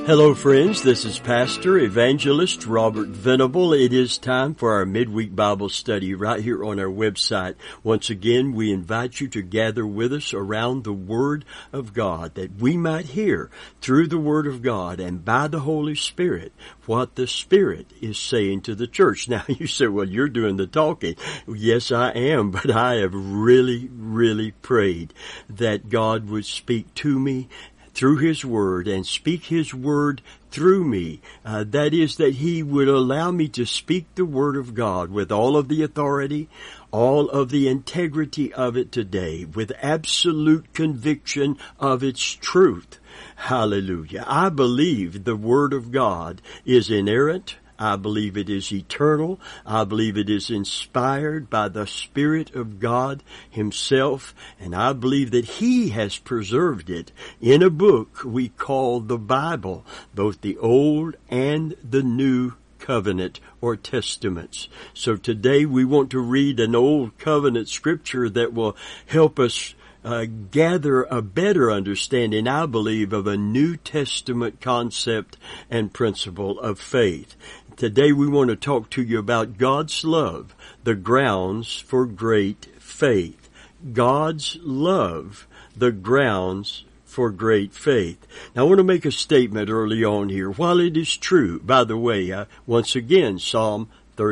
Hello friends, this is Pastor Evangelist Robert Venable. It is time for our midweek Bible study right here on our website. Once again, we invite you to gather with us around the Word of God, that we might hear through the Word of God and by the Holy Spirit what the Spirit is saying to the church. Now you say, well, you're doing the talking. Yes, I am, but I have really prayed that God would speak to me through His Word and speak His Word through me. That is, that He would allow me to speak the Word of God with all of the authority, all of the integrity of it today, with absolute conviction of its truth. Hallelujah. I believe the Word of God is inerrant. I believe it is eternal. I believe it is inspired by the Spirit of God Himself. And I believe that He has preserved it in a book we call the Bible, both the Old and the New Covenant or Testaments. So today we want to read an Old Covenant scripture that will help us gather a better understanding, I believe, of a New Testament concept and principle of faith. Today we want to talk to you about God's love, the grounds for great faith. God's love, the grounds for great faith. Now I want to make a statement early on here. While it is true, by the way, once again, Psalm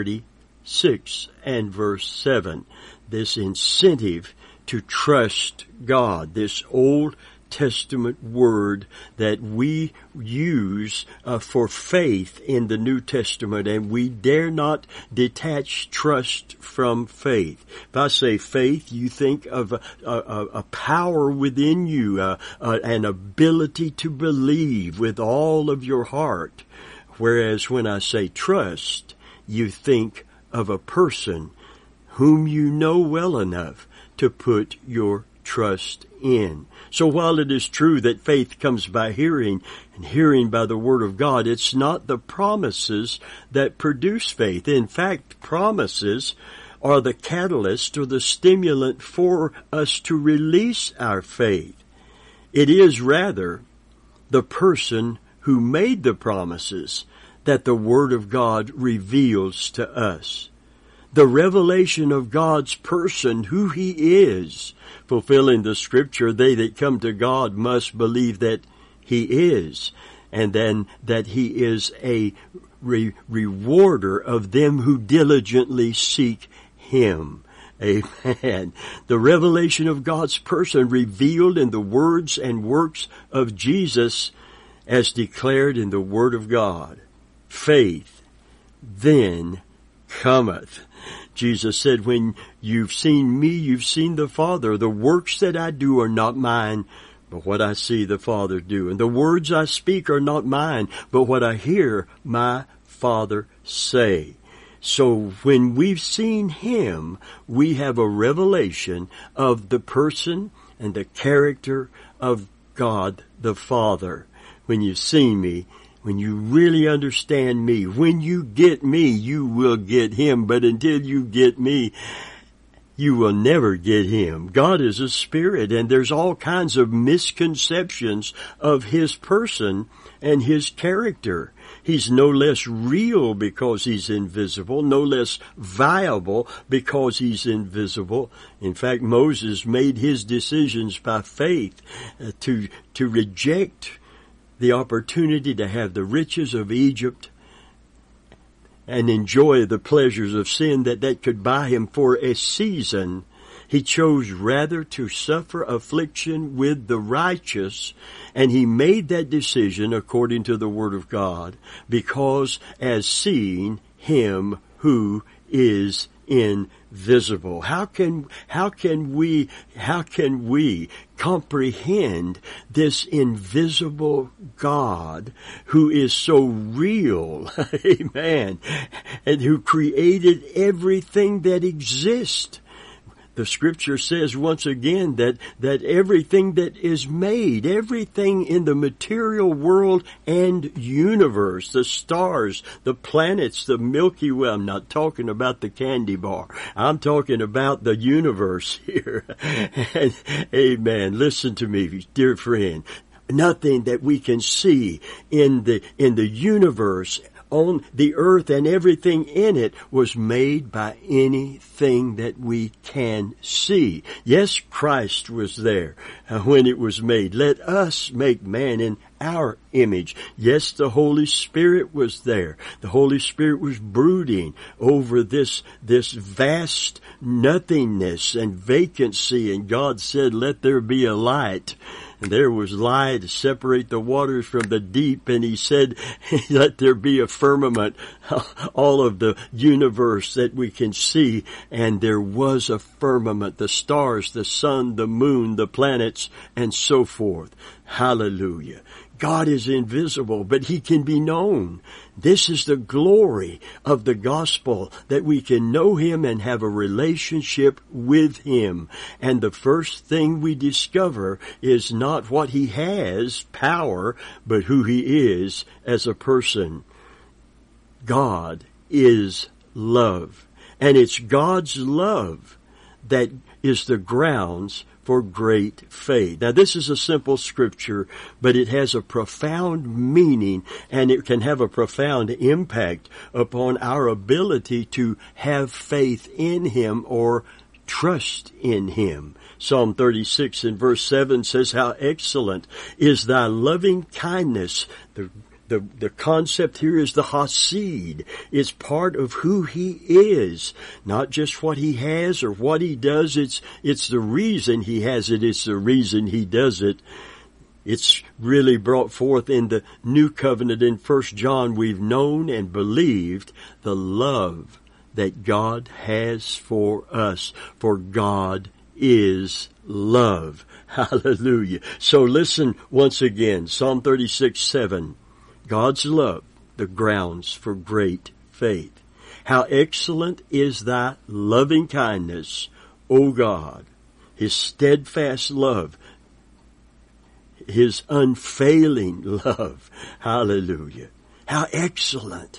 36 and verse 7, this incentive to trust God, this Old Testament word that we use for faith in the New Testament, and we dare not detach trust from faith. If I say faith, you think of a power within you, an ability to believe with all of your heart. Whereas when I say trust, you think of a person whom you know well enough to put your trust in. So while it is true that faith comes by hearing and hearing by the Word of God, it's not the promises that produce faith. In fact, promises are the catalyst or the stimulant for us to release our faith. It is rather the person who made the promises that the Word of God reveals to us. The revelation of God's person, who He is. Fulfilling the scripture, they that come to God must believe that He is, and then that He is a rewarder of them who diligently seek Him. Amen. The revelation of God's person revealed in the words and works of Jesus as declared in the Word of God. Faith then cometh. Jesus said, when you've seen me, you've seen the Father. The works that I do are not mine, but what I see the Father do. And the words I speak are not mine, but what I hear my Father say. So when we've seen Him, we have a revelation of the person and the character of God the Father. When you've seen me, when you really understand me, when you get me, you will get Him. But until you get me, you will never get Him. God is a spirit, and there's all kinds of misconceptions of His person and His character. He's no less real because He's invisible, no less viable because He's invisible. In fact, Moses made his decisions by faith to reject the opportunity to have the riches of Egypt and enjoy the pleasures of sin that could buy him for a season. He chose rather to suffer affliction with the righteous, and he made that decision according to the Word of God, because as seeing Him who is invisible. How can we comprehend this invisible God who is so real, amen, and who created everything that exists? The scripture says once again that everything that is made, everything in the material world and universe, the stars, the planets, the Milky Way, I'm not talking about the candy bar. I'm talking about the universe here. And, amen. Listen to me, dear friend. Nothing that we can see in the universe, on the earth and everything in it, was made by anything that we can see. Yes, Christ was there when it was made. Let us make man in our image. Yes, the Holy Spirit was there. The Holy Spirit was brooding over this vast nothingness and vacancy, and God said, "Let there be a light." And there was light to separate the waters from the deep. And he said, "Let there be a firmament," all of the universe that we can see. And there was a firmament, the stars, the sun, the moon, the planets, and so forth. Hallelujah. God is invisible, but He can be known. This is the glory of the gospel, that we can know Him and have a relationship with Him. And the first thing we discover is not what He has, power, but who He is as a person. God is love. And it's God's love that is the grounds for great faith. Now, this is a simple scripture, but it has a profound meaning, and it can have a profound impact upon our ability to have faith in Him or trust in Him. Psalm 36 and verse 7 says, "How excellent is thy loving kindness." The concept here is the Hasid. It's part of who He is. Not just what He has or what He does. It's the reason He has it. It's the reason He does it. It's really brought forth in the New Covenant in 1 John. We've known and believed the love that God has for us. For God is love. Hallelujah. So listen once again. Psalm 36:7. God's love, the grounds for great faith. How excellent is thy loving kindness, O God. His steadfast love, His unfailing love. Hallelujah. How excellent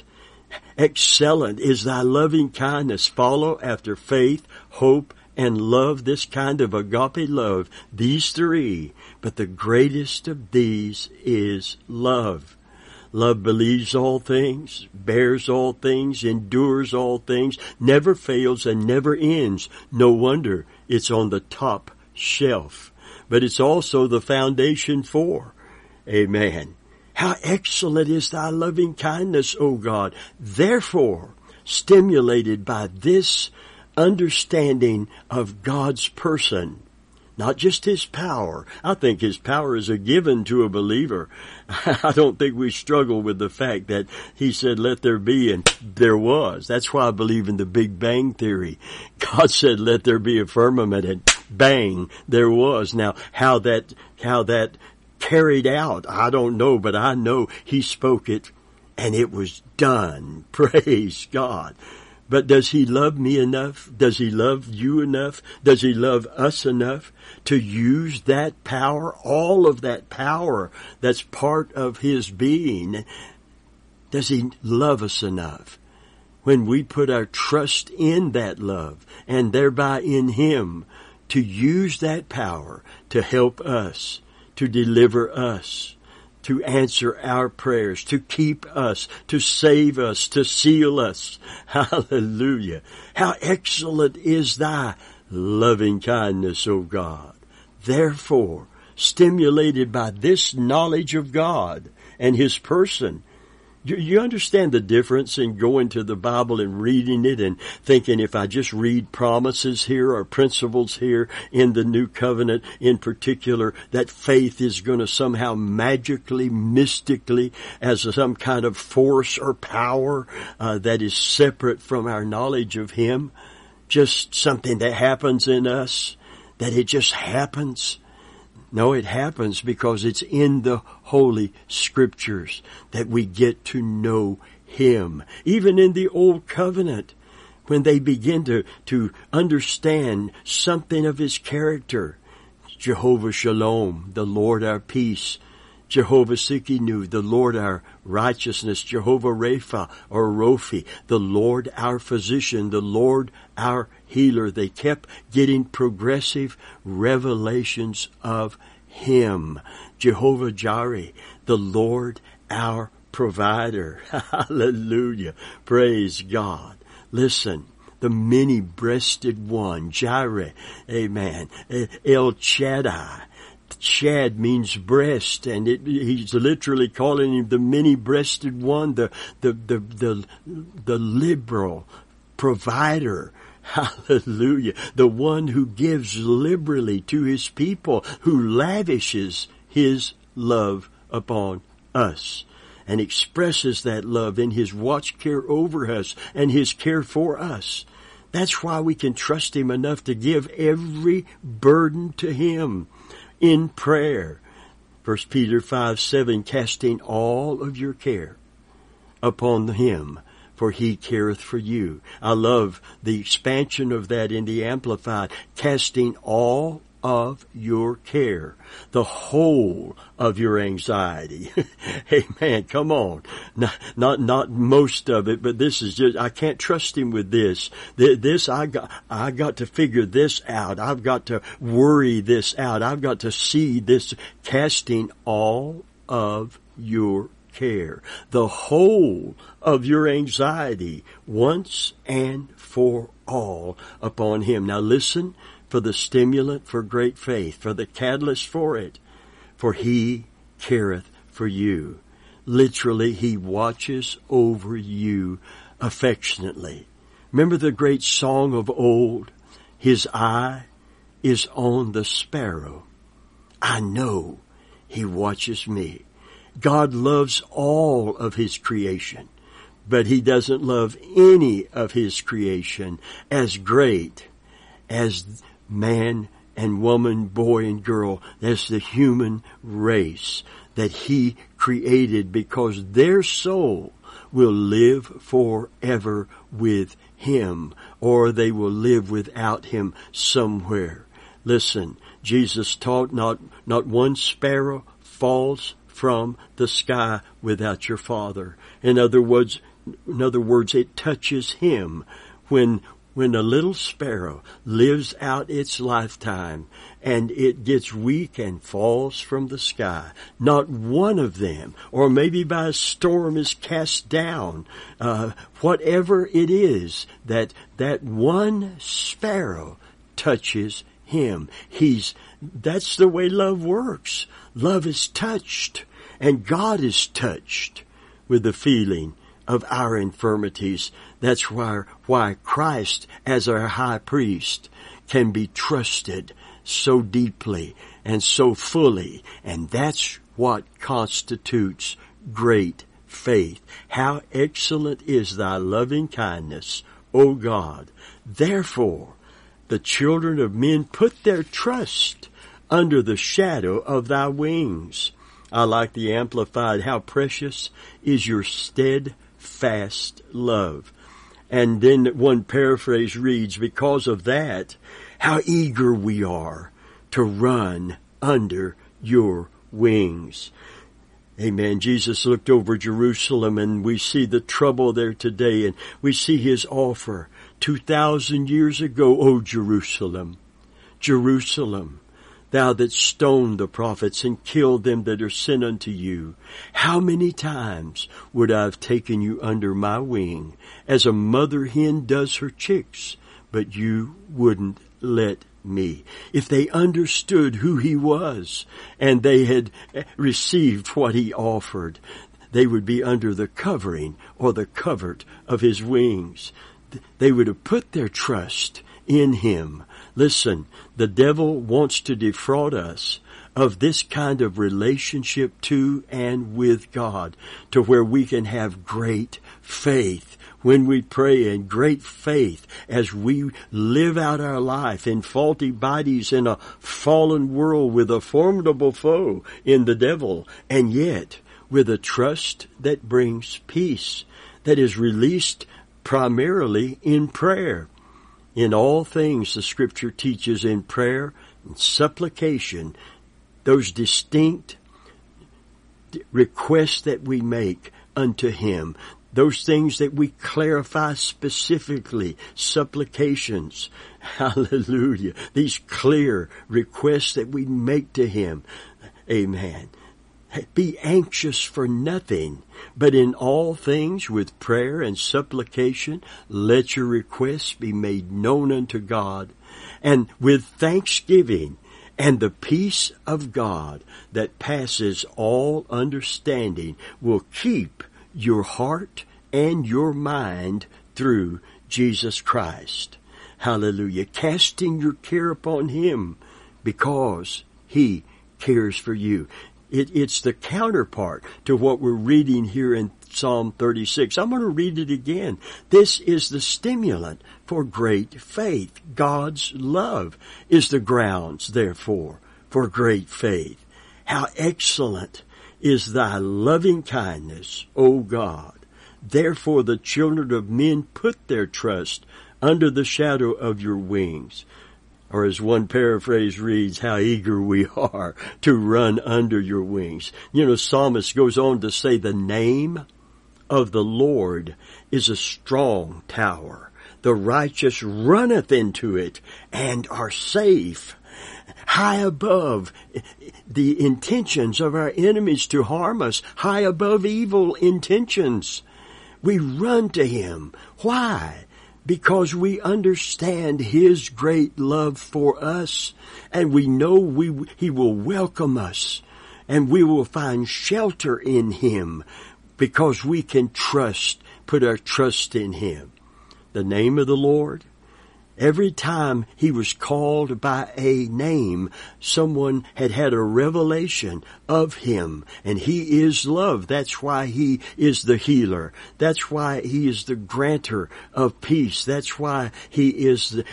is thy loving kindness. Follow after faith, hope, and love, this kind of agape love. These three, but the greatest of these is love. Love believes all things, bears all things, endures all things, never fails and never ends. No wonder it's on the top shelf. But it's also the foundation for. Amen. How excellent is thy loving kindness, O God. Therefore, stimulated by this understanding of God's person, not just His power. I think His power is a given to a believer. I don't think we struggle with the fact that He said, "Let there be," and there was. That's why I believe in the Big Bang Theory. God said, "Let there be a firmament," and bang, there was. Now, how that carried out, I don't know, but I know He spoke it and it was done. Praise God. But does He love me enough? Does He love you enough? Does He love us enough to use that power, all of that power that's part of His being? Does He love us enough? When we put our trust in that love and thereby in Him, to use that power to help us, to deliver us, to answer our prayers, to keep us, to save us, to seal us. Hallelujah. How excellent is thy loving kindness, O God. Therefore, stimulated by this knowledge of God and His person, you understand the difference in going to the Bible and reading it and thinking, if I just read promises here or principles here in the New Covenant in particular, that faith is going to somehow magically, mystically, as some kind of force or power that is separate from our knowledge of Him, just something that happens in us, that it just happens. No, it happens because it's in the Holy Scriptures that we get to know Him. Even in the Old Covenant, when they begin to understand something of His character, Jehovah Shalom, the Lord our peace, Jehovah Tsidkenu, the Lord our righteousness, Jehovah Rapha or Rophi, the Lord our physician, the Lord our healer. They kept getting progressive revelations of Him. Jehovah Jireh, the Lord our provider. Hallelujah. Praise God. Listen, the many-breasted one, Jireh, amen. El Shaddai. Shad means breast, and he's literally calling him the many-breasted one, the liberal provider. Hallelujah. The one who gives liberally to his people, who lavishes his love upon us and expresses that love in his watch care over us and his care for us. That's why we can trust him enough to give every burden to him in prayer. 1 Peter 5:7, casting all of your care upon him, for he careth for you. I love the expansion of that in the Amplified. Casting all of your care, the whole of your anxiety. Amen. Come on. Not most of it, but this is just, I can't trust him with this. This, I got to figure this out. I've got to worry this out. I've got to see this. Casting all of your care, the whole of your anxiety, once and for all upon him. Now listen for the stimulant for great faith, for the catalyst for it. For he careth for you. Literally, he watches over you affectionately. Remember the great song of old? His eye is on the sparrow. I know he watches me. God loves all of his creation, but he doesn't love any of his creation as great as man and woman, boy and girl. That's the human race that he created, because their soul will live forever with him, or they will live without him somewhere. Listen, Jesus taught not one sparrow falls from the sky without your Father. In other words, it touches him when a little sparrow lives out its lifetime and it gets weak and falls from the sky. Not one of them, or maybe by a storm, is cast down. Whatever it is, that one sparrow touches him. That's the way love works. Love is touched, and God is touched with the feeling of our infirmities. That's why Christ, as our high priest, can be trusted so deeply and so fully. And that's what constitutes great faith. How excellent is thy loving kindness, O God. Therefore, the children of men put their trust under the shadow of thy wings. I like the Amplified. How precious is your steadfast love. And then one paraphrase reads, because of that, how eager we are to run under your wings. Amen. Jesus looked over Jerusalem, and we see the trouble there today, and we see his offer 2,000 years ago. O Jerusalem, Jerusalem, thou that stoned the prophets and killed them that are sent unto you, how many times would I have taken you under my wing, as a mother hen does her chicks, but you wouldn't let me. If they understood who he was and they had received what he offered, they would be under the covering or the covert of his wings. They would have put their trust in him. Listen, the devil wants to defraud us of this kind of relationship to and with God, to where we can have great faith when we pray, and great faith as we live out our life in faulty bodies in a fallen world with a formidable foe in the devil, and yet with a trust that brings peace, that is released primarily in prayer. In all things, the Scripture teaches, in prayer and supplication, those distinct requests that we make unto him, those things that we clarify specifically, supplications, hallelujah, these clear requests that we make to Him. Amen. Be anxious for nothing, but in all things with prayer and supplication, let your requests be made known unto God. And with thanksgiving, and the peace of God that passes all understanding will keep your heart and your mind through Jesus Christ. Hallelujah. Casting your care upon Him because He cares for you. It's the counterpart to what we're reading here in Psalm 36. I'm going to read it again. This is the stimulant for great faith. God's love is the grounds, therefore, for great faith. How excellent is thy loving kindness, O God. Therefore the children of men put their trust under the shadow of your wings. Or as one paraphrase reads, how eager we are to run under your wings. You know, Psalmist goes on to say the name of the Lord is a strong tower. The righteous runneth into it and are safe. High above the intentions of our enemies to harm us, high above evil intentions, we run to Him. Why? Because we understand His great love for us, and we know He will welcome us, and we will find shelter in Him because we can put our trust in Him. The name of the Lord, every time He was called by a name, someone had a revelation of Him, and He is love. That's why He is the healer. That's why He is the granter of peace. That's why He is the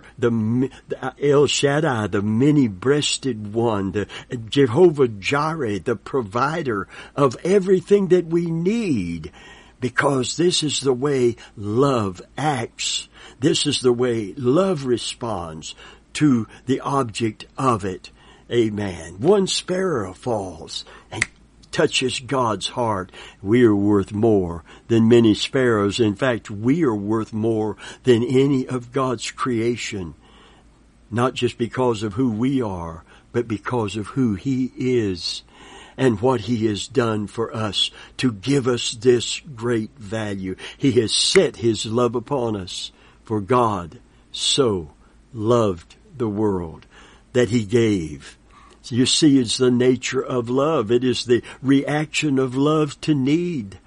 El Shaddai, the many-breasted one, the Jehovah Jireh, the provider of everything that we need. Because this is the way love acts. This is the way love responds to the object of it. Amen. One sparrow falls and touches God's heart. We are worth more than many sparrows. In fact, we are worth more than any of God's creation. Not just because of who we are, but because of who He is. And what He has done for us to give us this great value. He has set His love upon us. For God so loved the world that He gave. So you see, it's the nature of love. It is the reaction of love to need.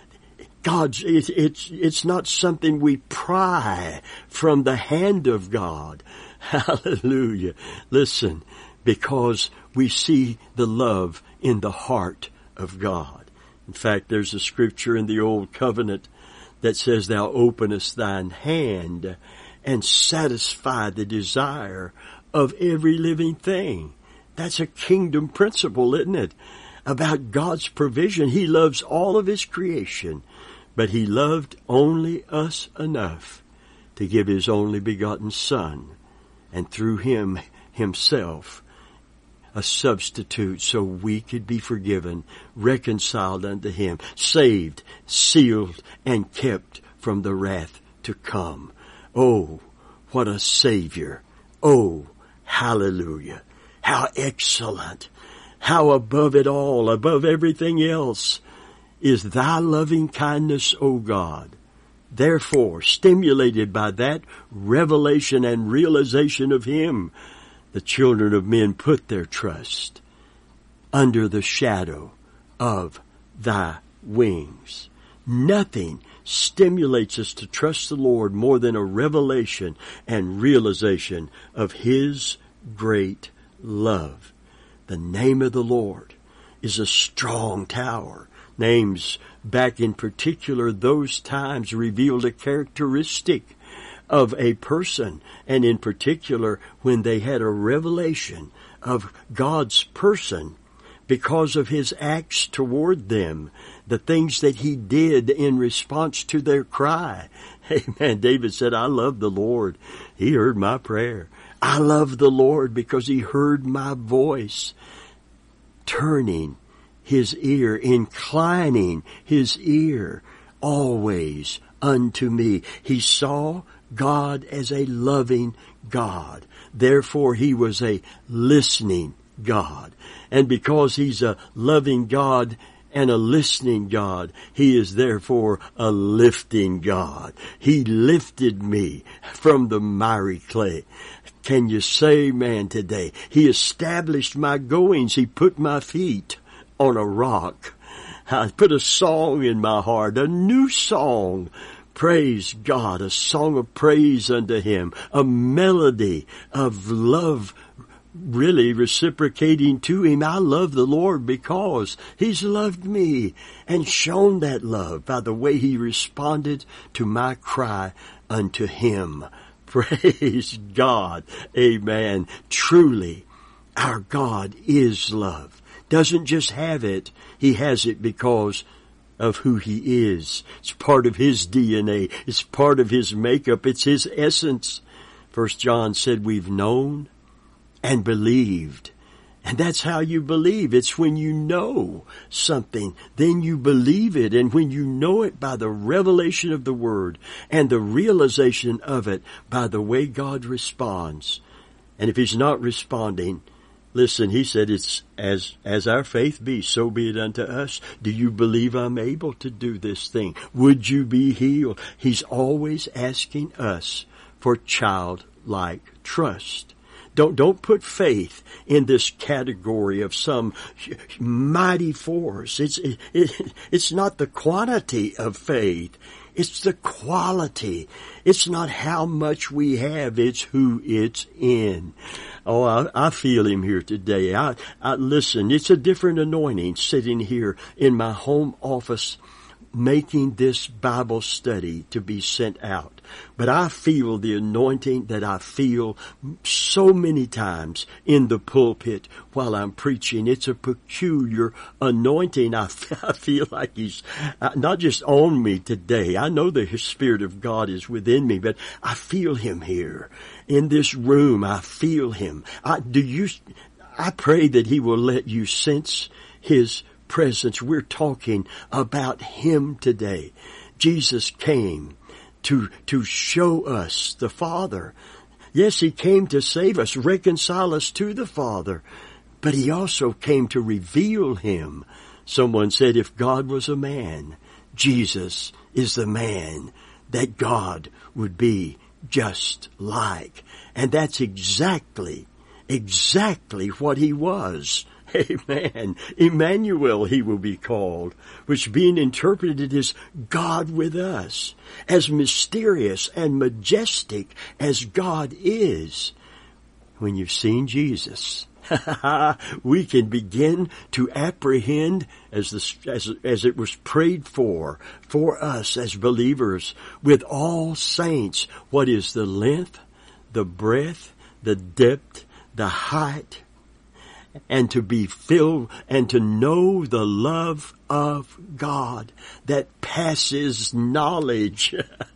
It's not something we pry from the hand of God. Hallelujah. Listen, because we see the love in the heart of God. In fact, there's a scripture in the Old Covenant that says, thou openest thine hand and satisfy the desire of every living thing. That's a kingdom principle, isn't it? About God's provision. He loves all of His creation, but He loved only us enough to give His only begotten Son, and through Him Himself, a substitute so we could be forgiven, reconciled unto Him, saved, sealed, and kept from the wrath to come. Oh, what a Savior. Oh, hallelujah. How excellent. How above it all, above everything else, is thy loving kindness, O God. Therefore, stimulated by that revelation and realization of Him, the children of men put their trust under the shadow of thy wings. Nothing stimulates us to trust the Lord more than a revelation and realization of His great love. The name of the Lord is a strong tower. Names back in particular those times revealed a characteristic of a person, and in particular when they had a revelation of God's person because of His acts toward them, the things that He did in response to their cry. Amen. David said, I love the Lord. He heard my prayer. I love the Lord because He heard my voice, turning His ear, inclining His ear always unto me. He saw God as a loving God. Therefore, he was a listening God. And because he's a loving God and a listening God, he is therefore a lifting God. He lifted me from the miry clay. Can you say, man, today? He established my goings. He put my feet on a rock. I put a song in my heart, a new song. Praise God, a song of praise unto him, a melody of love really reciprocating to him. I love the Lord because he's loved me and shown that love by the way he responded to my cry unto him. Praise God. Amen. Truly, our God is love. Doesn't just have it. He has it because of who he is. It's part of his DNA. It's part of his makeup. It's his essence. 1 John said we've known and believed. And that's how you believe. It's when you know something, then you believe it. And when you know it by the revelation of the Word and the realization of it by the way God responds. And if he's not responding, listen, he said it's as our faith be, so be it unto us. Do you believe I'm able to do this thing? Would you be healed? He's always asking us for childlike trust. Don't put faith in this category of some mighty force. It's not the quantity of faith. It's the quality. It's not how much we have. It's who it's in. Oh, I feel him here today. I listen, it's a different anointing sitting here in my home office making this Bible study to be sent out. But I feel the anointing that I feel so many times in the pulpit while I'm preaching. It's a peculiar anointing. I feel like he's not just on me today. I know the Spirit of God is within me, but I feel him here in this room. I feel him. I pray that he will let you sense his presence. We're talking about him today. Jesus came to show us the Father. Yes, he came to save us, reconcile us to the Father, but he also came to reveal him. Someone said if God was a man, Jesus is the man that God would be just like. And that's exactly what he was. Amen. Emmanuel, he will be called, which being interpreted as God with us. As mysterious and majestic as God is, when you've seen Jesus, we can begin to apprehend as it was prayed for us as believers with all saints, what is the length, the breadth, the depth, the height, and to be filled and to know the love of God that passes knowledge.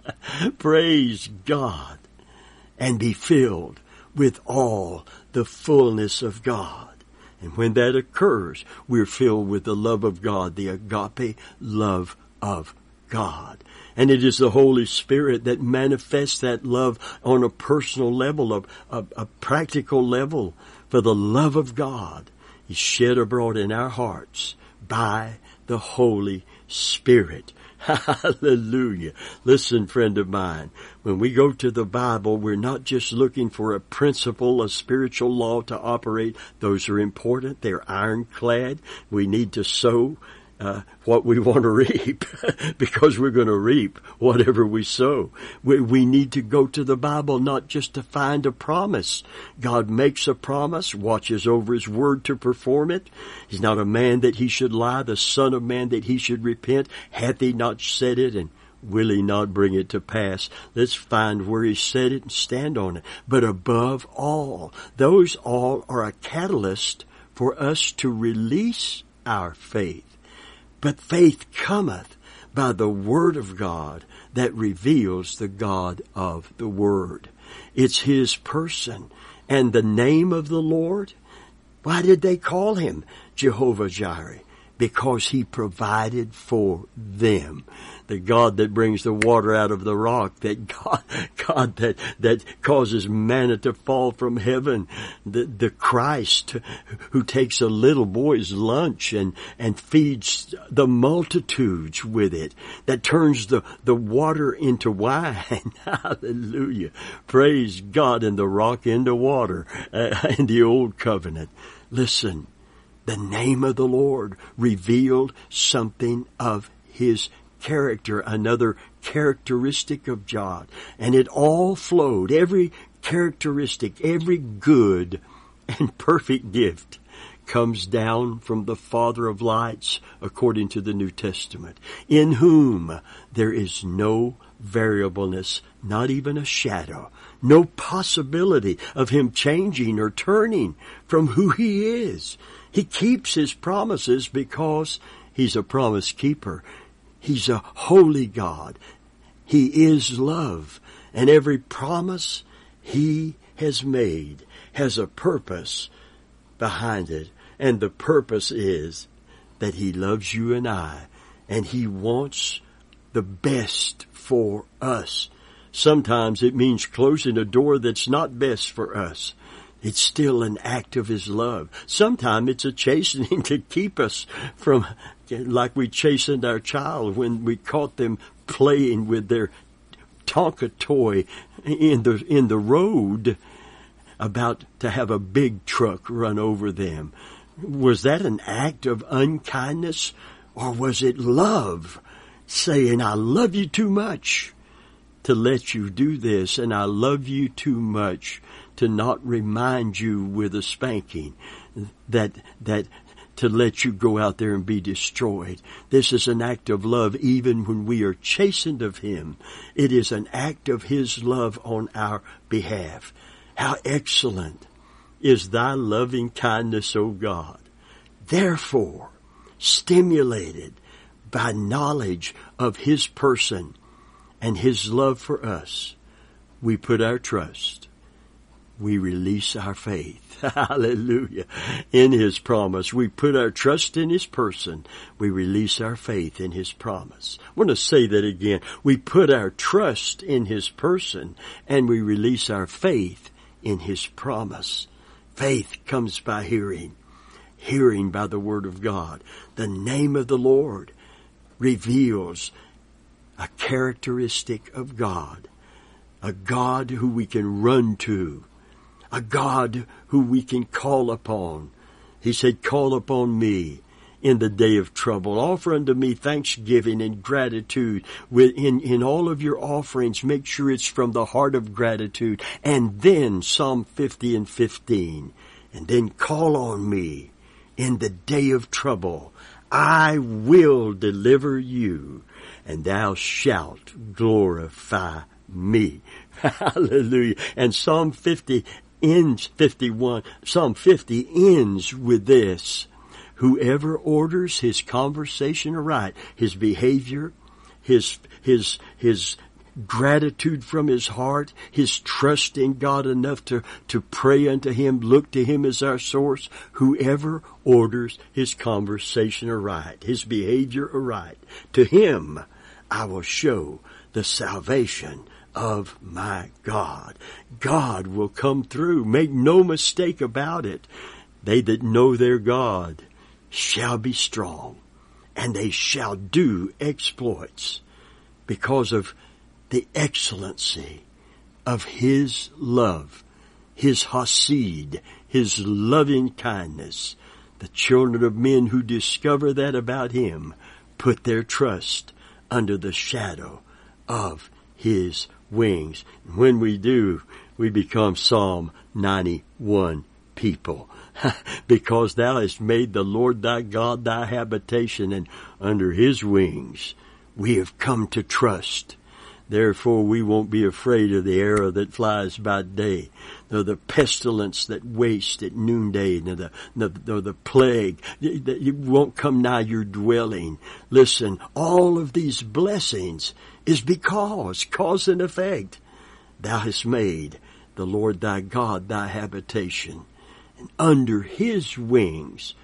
Praise God. And be filled with all the fullness of God. And when that occurs, we're filled with the love of God, the agape love of God. And it is the Holy Spirit that manifests that love on a personal level, a practical level. For the love of God is shed abroad in our hearts by the Holy Spirit. Hallelujah. Listen, friend of mine, when we go to the Bible, we're not just looking for a principle, a spiritual law to operate. Those are important. They're ironclad. We need to sow what we want to reap because we're going to reap whatever we sow. We need to go to the Bible not just to find a promise. God makes a promise, watches over his word to perform it. He's not a man that he should lie, the son of man that he should repent. Hath he not said it, and will he not bring it to pass? Let's find where he said it and stand on it. But above all, those all are a catalyst for us to release our faith. But faith cometh by the Word of God that reveals the God of the Word. It's his person. And the name of the Lord, why did they call him Jehovah Jireh? because He provided for them. The God that brings the water out of the rock, that God that causes manna to fall from heaven, the Christ who takes a little boy's lunch and feeds the multitudes with it, that turns the water into wine. Hallelujah. Praise God. And the rock into water in the old covenant. Listen, the name of the Lord revealed something of His character, another characteristic of God. And it all flowed, every characteristic, every good and perfect gift comes down from the Father of lights, according to the New Testament, in whom there is no variableness, not even a shadow, no possibility of Him changing or turning from who He is. He keeps His promises because He's a promise keeper. He's a holy God. He is love. And every promise He has made has a purpose behind it. And the purpose is that He loves you and I. And He wants the best for us. Sometimes it means closing a door that's not best for us. It's still an act of His love. Sometimes it's a chastening to keep us from, like we chastened our child when we caught them playing with their Tonka toy in the road, about to have a big truck run over them. Was that an act of unkindness, or was it love saying, I love you too much to let you do this, and I love you too much to not remind you with a spanking, that to let you go out there and be destroyed. This is an act of love even when we are chastened of Him. It is an act of His love on our behalf. How excellent is Thy loving kindness, O God. Therefore, stimulated by knowledge of His person and His love for us, we put our trust. We release our faith. Hallelujah. In His promise. We put our trust in His person. We release our faith in His promise. I want to say that again. We put our trust in His person and we release our faith in His promise. Faith comes by hearing. Hearing by the Word of God. The name of the Lord reveals a characteristic of God. A God who we can run to. A God who we can call upon. He said, call upon me in the day of trouble. Offer unto me thanksgiving and gratitude. In all of your offerings, make sure it's from the heart of gratitude. And then Psalm 50 and 15. And then call on me in the day of trouble. I will deliver you, and thou shalt glorify me. Hallelujah. And Psalm 50 ends with this. Whoever orders his conversation aright, his behavior, his gratitude from his heart, his trust in God enough to pray unto Him, look to Him as our source. Whoever orders his conversation aright, his behavior aright, to him I will show the salvation of my God. God will come through. Make no mistake about it. They that know their God shall be strong, and they shall do exploits because of the excellency of His love, His hasid, His loving kindness. The children of men who discover that about Him put their trust under the shadow of His wings. And when we do, we become Psalm 91 people. Because thou hast made the Lord thy God thy habitation, and under His wings we have come to trust. Therefore we won't be afraid of the arrow that flies by day, nor the pestilence that wastes at noonday, nor the plague. It won't come nigh your dwelling. Listen, all of these blessings is because, cause and effect, thou hast made the Lord thy God thy habitation. And under His wings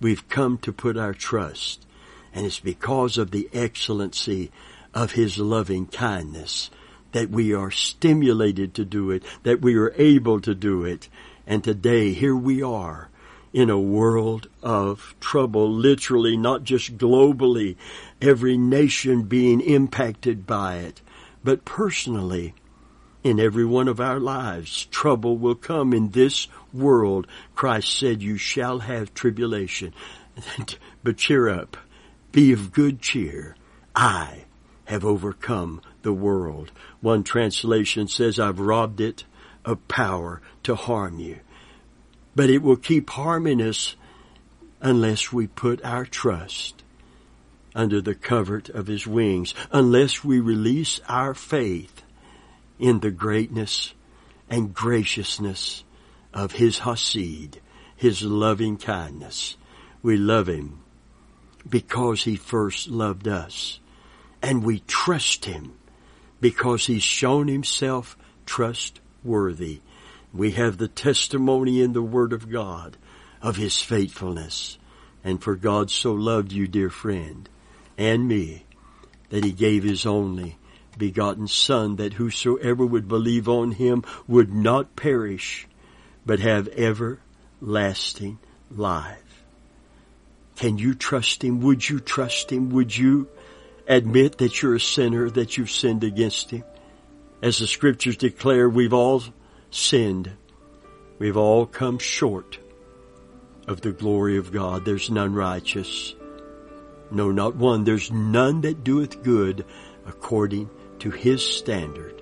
We've come to put our trust, and it's because of the excellency of His loving kindness that we are stimulated to do it, that we are able to do it. And today, here we are in a world of trouble, literally, not just globally, every nation being impacted by it, but personally, in every one of our lives, trouble will come in this world. Christ said, you shall have tribulation. But cheer up. Be of good cheer. I have overcome the world. One translation says, I've robbed it of power to harm you. But it will keep harming us unless we put our trust under the covert of His wings, unless we release our faith in the greatness and graciousness of His Hasid, His loving kindness. We love Him because He first loved us. And we trust Him because He's shown Himself trustworthy. We have the testimony in the Word of God of His faithfulness. And for God so loved you, dear friend, and me, that He gave His only begotten Son, that whosoever would believe on Him would not perish, but have everlasting life. Can you trust Him? Would you trust Him? Would you admit that you're a sinner, that you've sinned against Him? As the Scriptures declare, we've all sinned. We've all come short of the glory of God. There's none righteous. No, not one. There's none that doeth good according to His standard.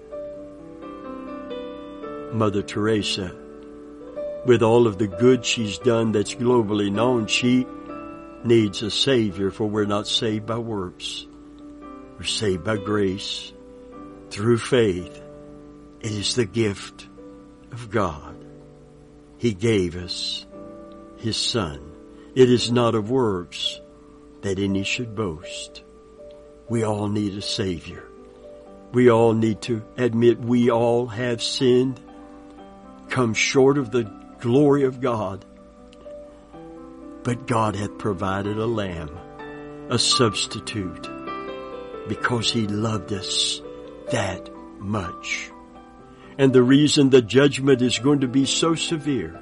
Mother Teresa, with all of the good she's done that's globally known, she needs a Savior, for we're not saved by works. We're saved by grace through faith. It is the gift of God. He gave us His Son. It is not of works that any should boast. We all need a Savior. We all need to admit we all have sinned, come short of the glory of God. But God hath provided a lamb, a substitute, because He loved us that much. And the reason the judgment is going to be so severe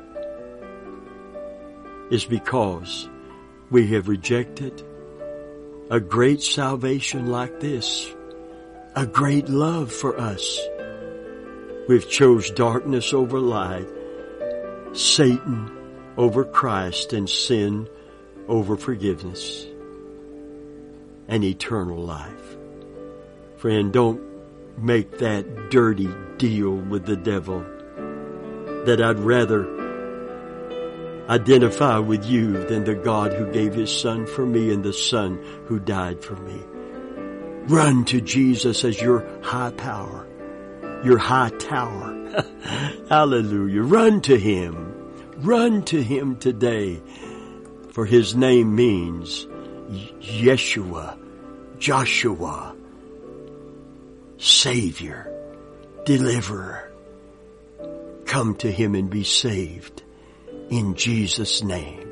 is because we have rejected a great salvation like this, a great love for us. We've chose darkness over light, Satan over Christ, and sin over forgiveness and eternal life. Friend, don't make that dirty deal with the devil that I'd rather identify with you than the God who gave His Son for me and the Son who died for me. Run to Jesus as your high power, your high tower. Hallelujah. Run to Him. Run to Him today, for His name means Yeshua, Joshua, Savior, Deliverer. Come to Him and be saved in Jesus' name.